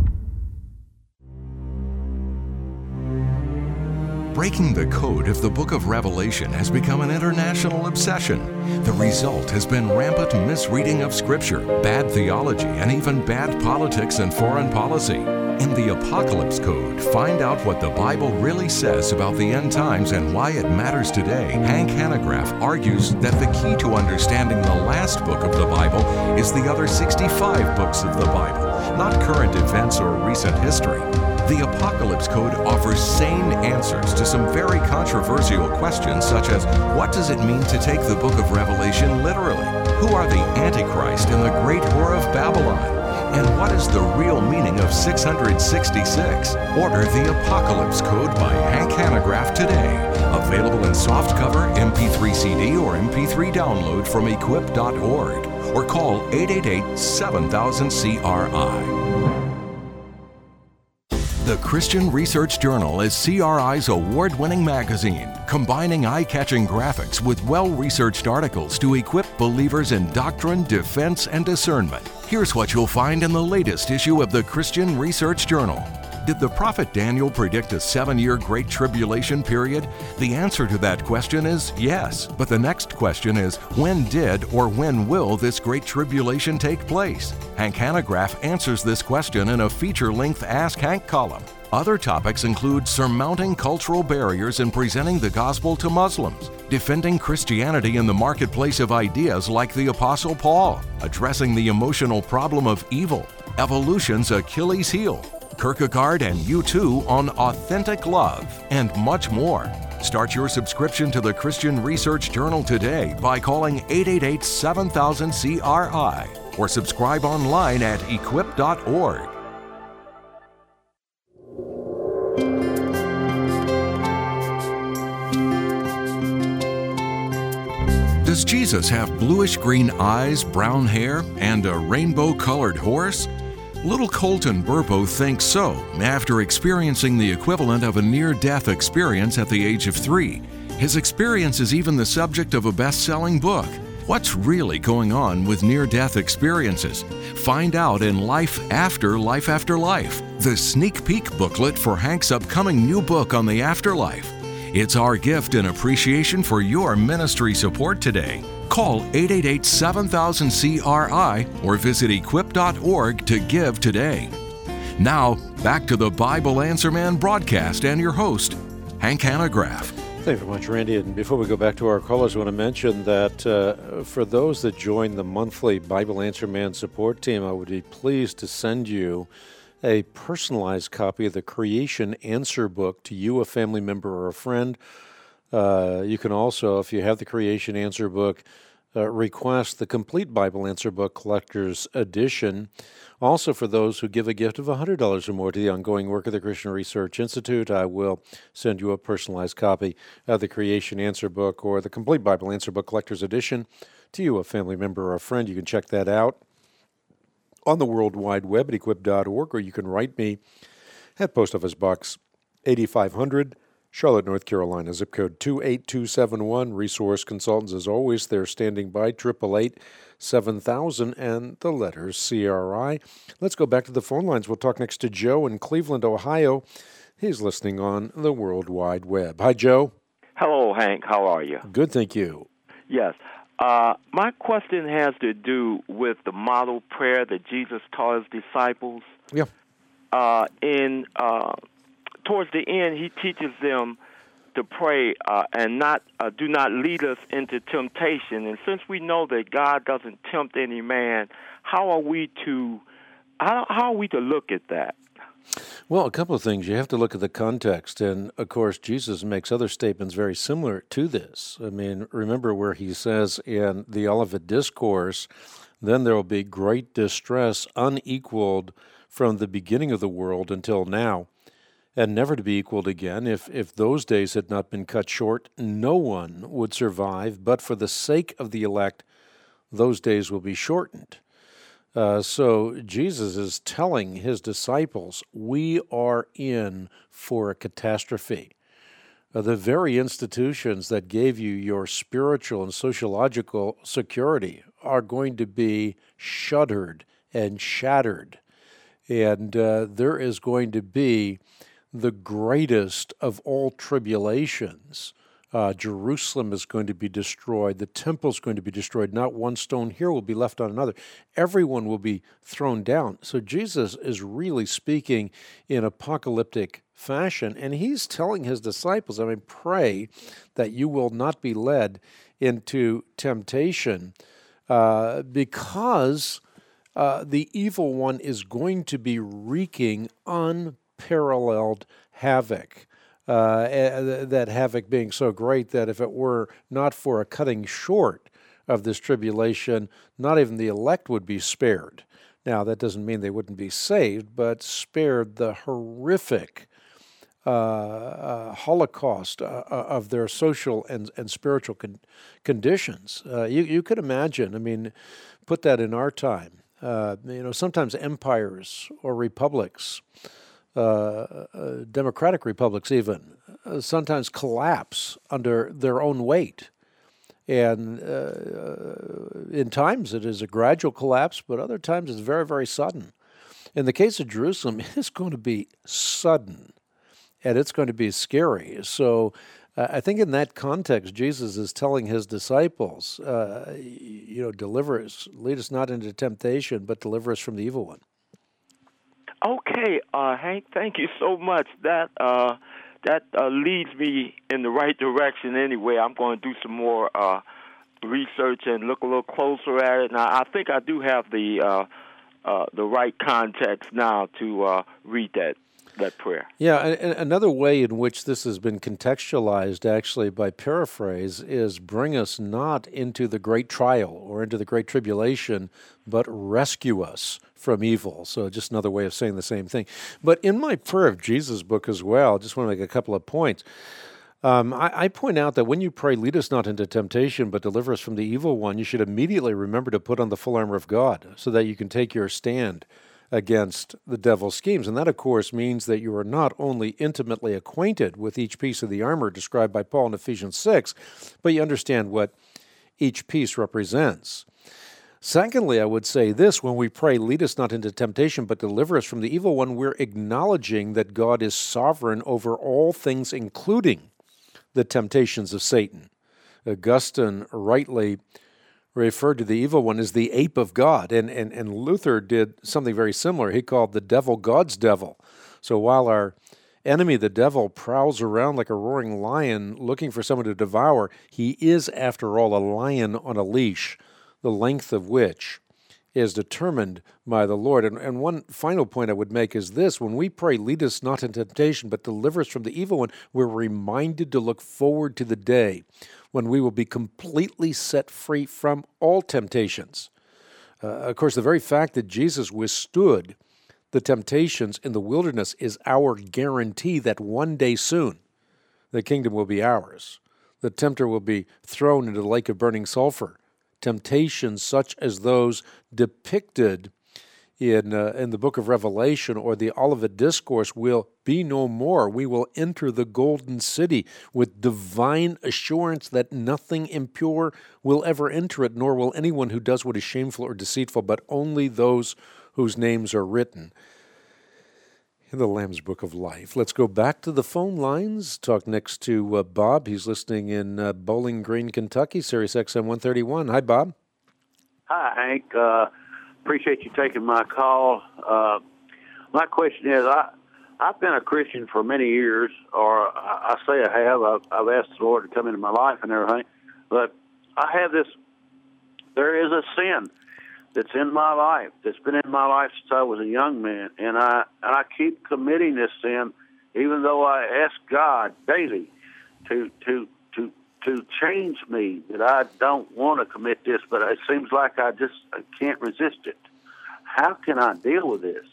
Breaking the code of the book of Revelation has become an international obsession. The result has been rampant misreading of Scripture, bad theology, and even bad politics and foreign policy. In the Apocalypse Code, find out what the Bible really says about the end times and why it matters today. Hank Hanegraaff argues that the key to understanding the last book of the Bible is the other sixty-five books of the Bible, not current events or recent history. The Apocalypse Code offers sane answers to some very controversial questions, such as what does it mean to take the book of Revelation literally? Who are the Antichrist and the great whore of Babylon? And what is the real meaning of six hundred sixty-six? Order the Apocalypse Code by Hank Hanegraaff today. Available in softcover, M P three C D, or M P three download from equip dot org. Or call eight eight eight, seven thousand, C R I. The Christian Research Journal is C R I's award-winning magazine, combining eye-catching graphics with well-researched articles to equip believers in doctrine, defense, and discernment. Here's what you'll find in the latest issue of the Christian Research Journal. Did the prophet Daniel predict a seven-year Great Tribulation period? The answer to that question is yes. But the next question is, when did or when will this Great Tribulation take place? Hank Hanegraaff answers this question in a feature-length Ask Hank column. Other topics include surmounting cultural barriers and presenting the gospel to Muslims, defending Christianity in the marketplace of ideas like the Apostle Paul, addressing the emotional problem of evil, evolution's Achilles heel, Kierkegaard and U two on authentic love, and much more. Start your subscription to the Christian Research Journal today by calling eight eight eight, seven thousand, C R I or subscribe online at equip dot org. Does Jesus have bluish-green eyes, brown hair, and a rainbow-colored horse? Little Colton Burpo thinks so, after experiencing the equivalent of a near-death experience at the age of three. His experience is even the subject of a best-selling book. What's really going on with near-death experiences? Find out in Life After Life After Life, the sneak peek booklet for Hank's upcoming new book on the afterlife. It's our gift in appreciation for your ministry support today. Call eight eight eight, seven thousand, C R I or visit equip dot org to give today. Now, back to the Bible Answer Man broadcast and your host, Hank Hanegraaff.
Thank you very much, Randy. And before we go back to our callers, I want to mention that uh, for those that join the monthly Bible Answer Man support team, I would be pleased to send you a personalized copy of the Creation Answer book to you, a family member, or a friend. Uh, you can also, if you have the Creation Answer book, uh, request the Complete Bible Answer Book Collector's Edition. Also, for those who give a gift of one hundred dollars or more to the ongoing work of the Christian Research Institute, I will send you a personalized copy of the Creation Answer book or the Complete Bible Answer Book Collector's Edition to you, a family member or a friend. You can check that out on the World Wide Web at equip dot org, or you can write me at Post Office Box eighty-five hundred, Charlotte, North Carolina, zip code two eight two seven one. Resource Consultants, as always, they're standing by, eight eight eight, seven thousand, and the letters C R I. Let's go back to the phone lines. We'll talk next to Joe in Cleveland, Ohio. He's listening on the World Wide Web. Hi, Joe.
Hello, Hank. How are you?
Good, thank you.
Yes. Uh, my question has to do with the model prayer that Jesus taught his disciples.
Yeah.
Uh, in uh, towards the end, he teaches them to pray uh, and not uh, do not lead us into temptation. And since we know that God doesn't tempt any man, how are we to how, how are we to look at that?
Well, a couple of things. You have to look at the context. And, of course, Jesus makes other statements very similar to this. I mean, remember where he says in the Olivet Discourse, then there will be great distress unequaled from the beginning of the world until now, and never to be equaled again. If, if those days had not been cut short, no one would survive. But for the sake of the elect, those days will be shortened. Uh, so Jesus is telling his disciples, we are in for a catastrophe. Uh, the very institutions that gave you your spiritual and sociological security are going to be shuttered and shattered. And uh, there is going to be the greatest of all tribulations. Uh, Jerusalem is going to be destroyed. The temple is going to be destroyed. Not one stone here will be left on another. Everyone will be thrown down. So Jesus is really speaking in apocalyptic fashion, and he's telling his disciples, I mean, pray that you will not be led into temptation uh, because uh, the evil one is going to be wreaking unparalleled havoc. Uh, that havoc being so great that if it were not for a cutting short of this tribulation, not even the elect would be spared. Now, that doesn't mean they wouldn't be saved, but spared the horrific uh, uh, holocaust uh, of their social and, and spiritual con- conditions. Uh, you, you could imagine, I mean, put that in our time. Uh, you know, sometimes empires or republics, Uh, uh, democratic republics even, uh, sometimes collapse under their own weight. And uh, in times it is a gradual collapse, but other times it's very, very sudden. In the case of Jerusalem, it's going to be sudden, and it's going to be scary. So uh, I think in that context, Jesus is telling his disciples, uh, you know, deliver us, lead us not into temptation, but deliver us from the evil one.
Okay, uh, Hank, thank you so much. That uh, that uh, leads me in the right direction anyway. I'm going to do some more uh, research and look a little closer at it. Now, I think I do have the uh, uh, the right context now to uh, read that that prayer.
Yeah, and another way in which this has been contextualized, actually, by paraphrase, is bring us not into the great trial or into the great tribulation, but rescue us from evil. So just another way of saying the same thing. But in my Prayer of Jesus book as well, I just want to make a couple of points. Um, I, I point out that when you pray, lead us not into temptation, but deliver us from the evil one, you should immediately remember to put on the full armor of God so that you can take your stand against the devil's schemes. And that, of course, means that you are not only intimately acquainted with each piece of the armor described by Paul in Ephesians six, but you understand what each piece represents. Secondly, I would say this, when we pray, lead us not into temptation, but deliver us from the evil one, we're acknowledging that God is sovereign over all things, including the temptations of Satan. Augustine rightly referred to the evil one as the ape of God, and, and, and Luther did something very similar. He called the devil God's devil. So while our enemy, the devil, prowls around like a roaring lion looking for someone to devour, he is, after all, a lion on a leash, the length of which is determined by the Lord. And, and one final point I would make is this: when we pray, lead us not into temptation, but deliver us from the evil one, we're reminded to look forward to the day when we will be completely set free from all temptations. Uh, of course, the very fact that Jesus withstood the temptations in the wilderness is our guarantee that one day soon the kingdom will be ours. The tempter will be thrown into the lake of burning sulfur. Temptations such as those depicted in uh, in the book of Revelation or the Olivet Discourse will be no more. We will enter the golden city with divine assurance that nothing impure will ever enter it, nor will anyone who does what is shameful or deceitful, but only those whose names are written in the Lamb's Book of Life. Let's go back to the phone lines. Talk next to uh, Bob. He's listening in uh, Bowling Green, Kentucky, Sirius X M one thirty-one. Hi, Bob.
Hi, Hank. Uh, appreciate you taking my call. Uh, my question is, I, I've been a Christian for many years, or I, I say I have. I've, I've asked the Lord to come into my life and everything, but I have this, there is a sin that's in my life, that's been in my life since I was a young man, and I and I keep committing this sin, even though I ask God daily to to to to change me, that I don't want to commit this, but it seems like I just I can't resist it. How can I deal with this?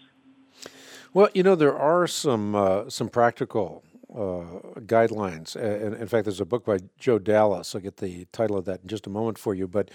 Well, you know, there are some uh, some practical uh, guidelines. And in fact, there's a book by Joe Dallas. I'll get the title of that in just a moment for you, but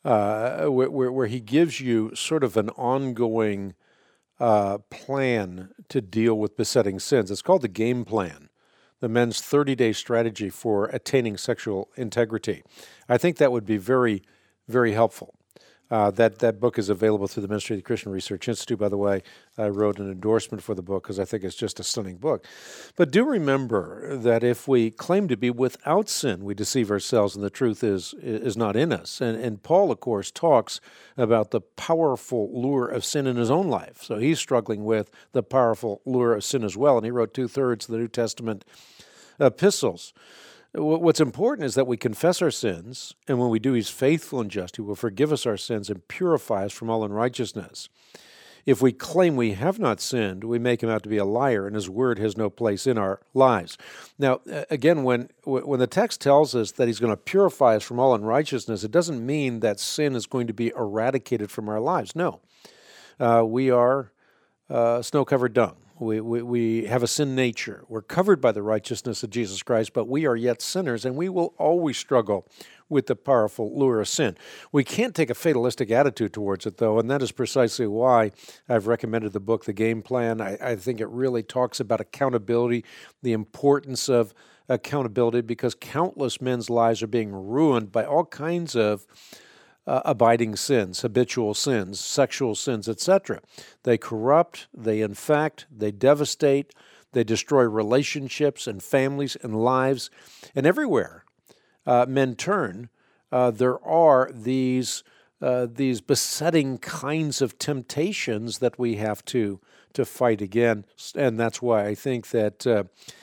uh, where, where, where he gives you sort of an ongoing uh, plan to deal with besetting sins. It's called the Game Plan, the men's thirty-day strategy for attaining sexual integrity. I think that would be very, very helpful. Uh, that, that book is available through the Ministry of the Christian Research Institute, by the way. I wrote an endorsement for the book because I think it's just a stunning book. But do remember that if we claim to be without sin, we deceive ourselves and the truth is is not in us. And, and Paul, of course, talks about the powerful lure of sin in his own life. So he's struggling with the powerful lure of sin as well. And he wrote two-thirds of the New Testament epistles. What's important is that we confess our sins, and when we do, he's faithful and just. He will forgive us our sins and purify us from all unrighteousness. If we claim we have not sinned, we make him out to be a liar, and his word has no place in our lives. Now, again, when when the text tells us that he's going to purify us from all unrighteousness, it doesn't mean that sin is going to be eradicated from our lives. No. Uh, we are uh, snow-covered dung. We, we we have a sin nature. We're covered by the righteousness of Jesus Christ, but we are yet sinners, and we will always struggle with the powerful lure of sin. We can't take a fatalistic attitude towards it, though, and that is precisely why I've recommended the book, The Game Plan. I, I think it really talks about accountability, the importance of accountability, because countless men's lives are being ruined by all kinds of Uh, abiding sins, habitual sins, sexual sins, et cetera. They corrupt, they infect, they devastate, they destroy relationships and families and lives. And everywhere uh, men turn, uh, there are these uh, these besetting kinds of temptations that we have to to fight against. And that's why I think that uh,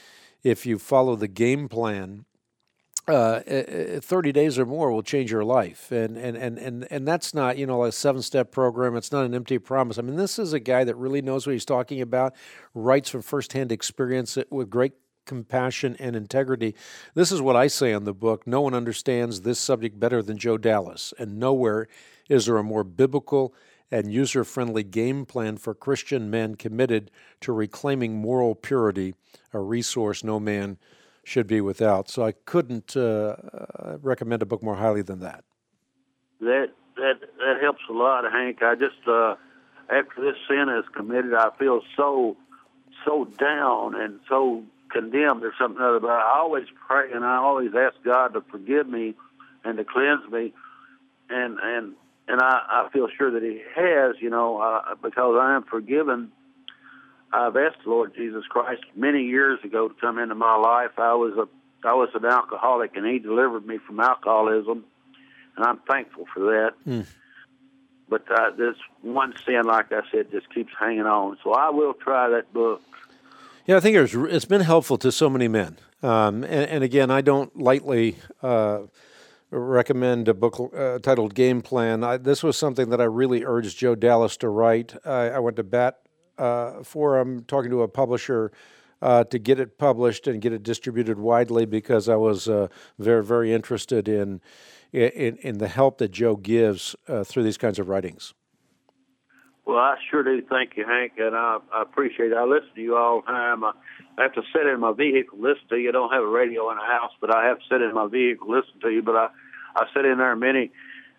if you follow the game plan, Uh, thirty days or more will change your life. And, and, and, and, and that's not, you know, a seven-step program. It's not an empty promise. I mean, this is a guy that really knows what he's talking about, writes from firsthand experience with great compassion and integrity. This is what I say in the book. No one understands this subject better than Joe Dallas, and nowhere is there a more biblical and user-friendly game plan for Christian men committed to reclaiming moral purity, a resource no man should be without. So I couldn't uh, recommend a book more highly than that.
That that that helps a lot, Hank. I just uh, after this sin is committed, I feel so so down and so condemned or something other. But I always pray and I always ask God to forgive me and to cleanse me, and and and I, I feel sure that He has, you know, uh, because I am forgiven. I've asked the Lord Jesus Christ many years ago to come into my life. I was a I was an alcoholic, and He delivered me from alcoholism, and I'm thankful for that. Mm. But uh, this one sin, like I said, just keeps hanging on. So I will try that book.
Yeah, I think it's, it's been helpful to so many men. Um, and, and again, I don't lightly uh, recommend a book uh, titled Game Plan. I, this was something that I really urged Joe Dallas to write. I, I went to bat Uh, for I'm talking to a publisher uh, to get it published and get it distributed widely, because I was uh, very, very interested in, in in the help that Joe gives uh, through these kinds of writings.
Well, I sure do. Thank you, Hank, and I, I appreciate it. I listen to you all the time. I, I have to sit in my vehicle, listen to you. I don't have a radio in the house, but I have to sit in my vehicle, listen to you. But I, I sit in there many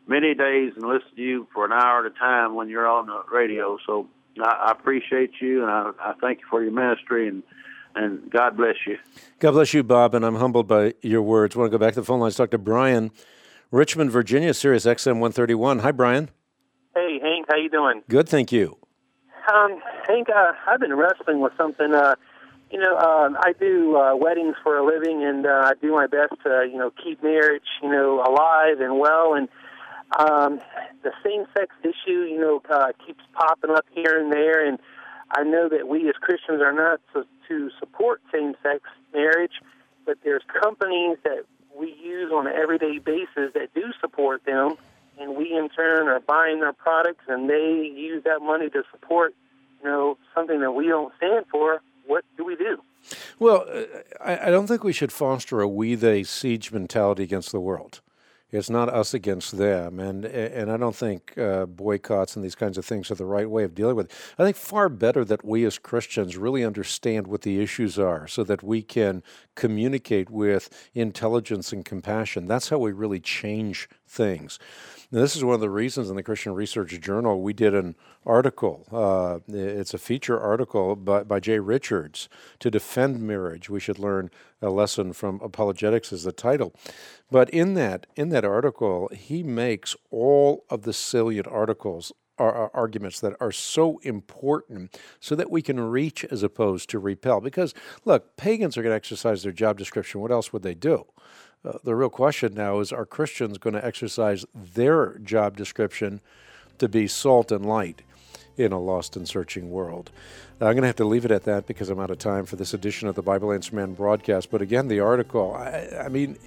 many days and listen to you for an hour at a time when you're on the radio. So I, I appreciate you, and I, I thank you for your ministry, and, and God bless you.
God bless you, Bob, and I'm humbled by your words. I want to go back to the phone lines, talk to Brian, Richmond, Virginia, Sirius X M one thirty-one. Hi, Brian.
Hey, Hank, how you doing?
Good, thank you.
Um, Hank, uh, I've been wrestling with something. Uh, you know, um, I do uh, weddings for a living, and uh, I do my best to, you know, keep marriage, you know, alive and well. And um, the same-sex issue, you know, uh, keeps popping up here and there. And I know that we as Christians are not to, to support same-sex marriage, but there's companies that we use on an everyday basis that do support them, and we in turn are buying their products, and they use that money to support, you know, something that we don't stand for. What do we do?
Well, I, I don't think we should foster a we-they siege mentality against the world. It's not us against them, and and I don't think uh, boycotts and these kinds of things are the right way of dealing with it. I think far better that we as Christians really understand what the issues are so that we can communicate with intelligence and compassion. That's how we really change things. Now, this is one of the reasons in the Christian Research Journal we did an article. Uh, it's a feature article by, by Jay Richards, To Defend Marriage. We should learn a lesson from apologetics is the title. But in that in that article, he makes all of the salient articles are arguments that are so important so that we can reach as opposed to repel. Because, look, pagans are going to exercise their job description. What else would they do? Uh, the real question now is, are Christians going to exercise their job description to be salt and light in a lost and searching world? Now, I'm going to have to leave it at that because I'm out of time for this edition of the Bible Answer Man broadcast. But again, the article, I, I mean,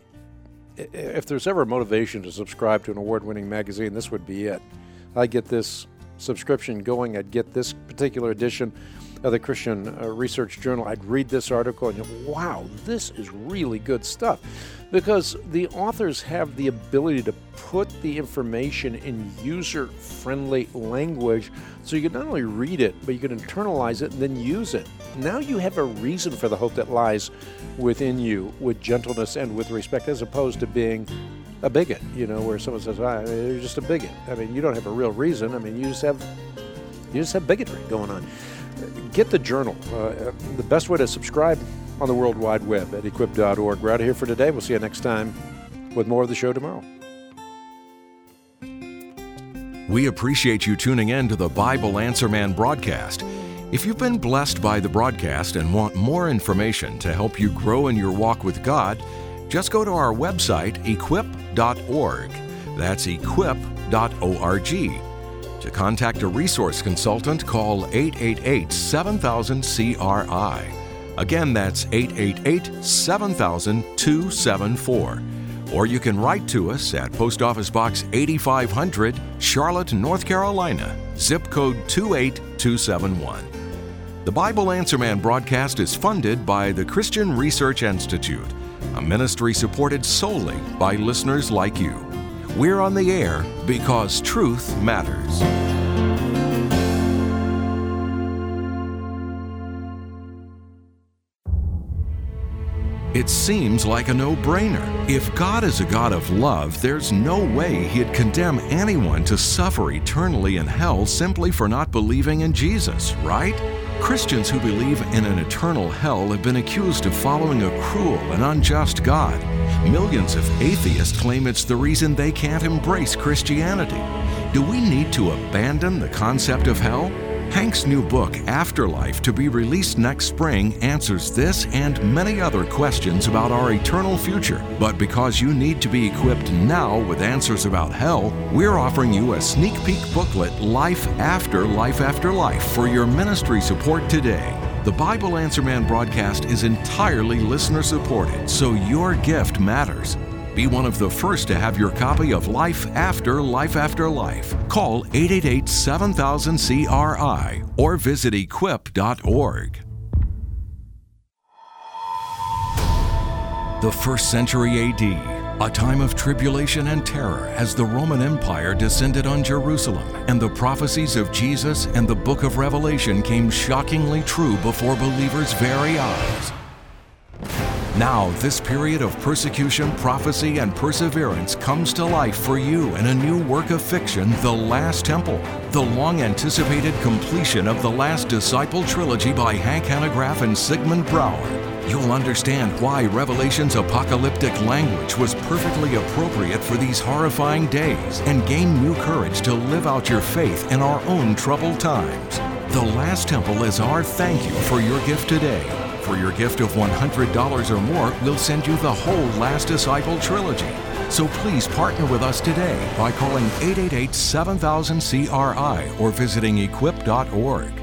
if there's ever a motivation to subscribe to an award-winning magazine, this would be it. I get this subscription going. I'd get this particular edition of the Christian uh, Research Journal. I'd read this article and go, wow, this is really good stuff. Because the authors have the ability to put the information in user-friendly language so you can not only read it, but you can internalize it and then use it. Now you have a reason for the hope that lies within you with gentleness and with respect, as opposed to being a bigot, you know, where someone says, ah, you're just a bigot. I mean, you don't have a real reason. I mean, you just have you just have bigotry going on. Get the journal. Uh, the best way to subscribe on the World Wide Web at equip dot org. We're out of here for today. We'll see you next time with more of the show tomorrow.
We appreciate you tuning in to the Bible Answer Man broadcast. If you've been blessed by the broadcast and want more information to help you grow in your walk with God, just go to our website, equip dot org. That's equip dot org. To contact a resource consultant, call eight eight eight, seven thousand, C R I. Again, that's eight eight eight, seven thousand, two seven four. Or you can write to us at Post Office Box eighty-five hundred, Charlotte, North Carolina, zip code two eight two seven one. The Bible Answer Man broadcast is funded by the Christian Research Institute, a ministry supported solely by listeners like you. We're on the air because truth matters. It seems like a no-brainer. If God is a God of love, there's no way He'd condemn anyone to suffer eternally in hell simply for not believing in Jesus, right? Christians who believe in an eternal hell have been accused of following a cruel and unjust God. Millions of atheists claim it's the reason they can't embrace Christianity. Do we need to abandon the concept of hell? Hank's new book, Afterlife, to be released next spring, answers this and many other questions about our eternal future. But because you need to be equipped now with answers about hell, we're offering you a sneak peek booklet, Life After Life After Life, for your ministry support today. The Bible Answer Man broadcast is entirely listener-supported, so your gift matters. Be one of the first to have your copy of Life After Life After Life. Call eight eight eight, seven thousand, C R I or visit equip dot org. The first century A D, a time of tribulation and terror as the Roman Empire descended on Jerusalem, and the prophecies of Jesus and the book of Revelation came shockingly true before believers' very eyes. Now, this period of persecution, prophecy, and perseverance comes to life for you in a new work of fiction, The Last Temple, the long-anticipated completion of the Last Disciple trilogy by Hank Hanegraaff and Sigmund Bauer. You'll understand why Revelation's apocalyptic language was perfectly appropriate for these horrifying days and gain new courage to live out your faith in our own troubled times. The Last Temple is our thank you for your gift today. For your gift of one hundred dollars or more, we'll send you the whole Last Disciple trilogy. So please partner with us today by calling eight eight eight, seven thousand C R I or visiting equip dot org.